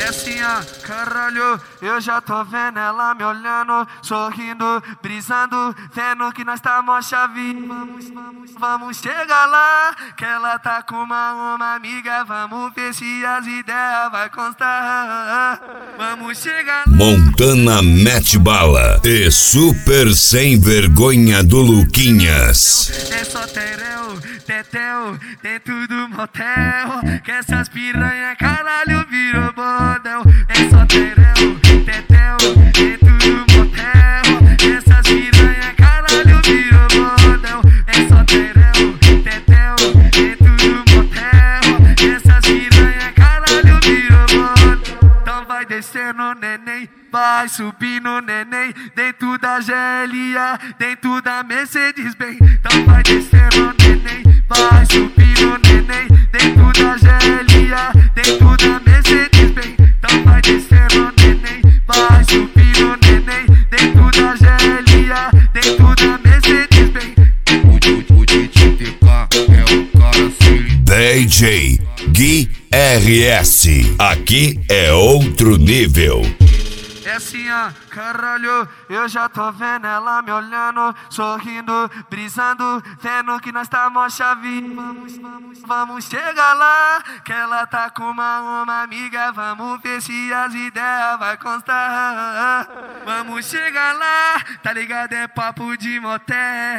É assim, ó, caralho, eu já tô vendo ela me olhando, sorrindo, brisando, vendo que nós tá mó chave. Vamos chegar lá, que ela tá com uma amiga, vamos ver se as ideias vai constar. Vamos chegar lá. Montana mete bala e super sem vergonha do Luquinhas. É só tereu, tetel, dentro do motel, que essas piranha caralho virou bordel. É só tereu, tetel, dentro do motel, que essas piranha caralho virou bordel. É só tereu, tetel, dentro do motel, que essas piranha caralho virou bordel. Então vai descendo, neném, vai subindo, neném, dentro da GLA, dentro da Mercedes-Benz. Então vai descendo, neném, vai subindo, neném, dentro da GLA, dentro da Mercedes-Benz. Então vai descendo, neném, vai subindo, neném, dentro da GLA, dentro da Mercedes-Benz. O DJTK é o cara assim. DJ Gui RS, aqui é outro nível. É assim, ó, caralho, eu já tô vendo ela me olhando, sorrindo, brisando, vendo que nós tá mó chave. Vamos chegar lá, que ela tá com uma amiga, vamos ver se as ideias vai constar. Vamos chegar lá, tá ligado, é papo de motel.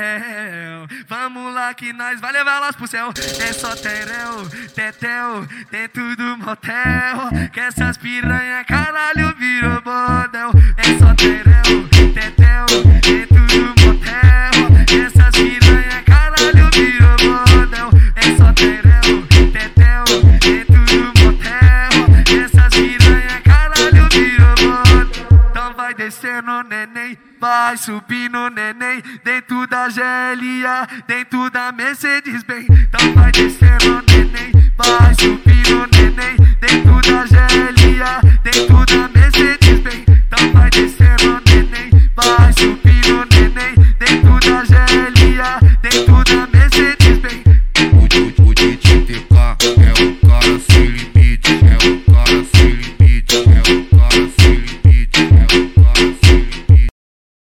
Vamos lá que nós vai levar elas pro céu. É só tereu, tetel, dentro do motel, que essas piranha caralho virou bordel. É só tereu, tetel, dentro do motel, que essas piranha caralho virou bordel. É só tereu, tetel, dentro do motel, que essas piranha caralho virou bordel. Então vai descendo, neném, vai subindo, neném, dentro da GLA, dentro da Mercedes-Benz. Então vai descendo, neném, vai subindo, neném, dentro da GLA, dentro da Mercedes-Benz.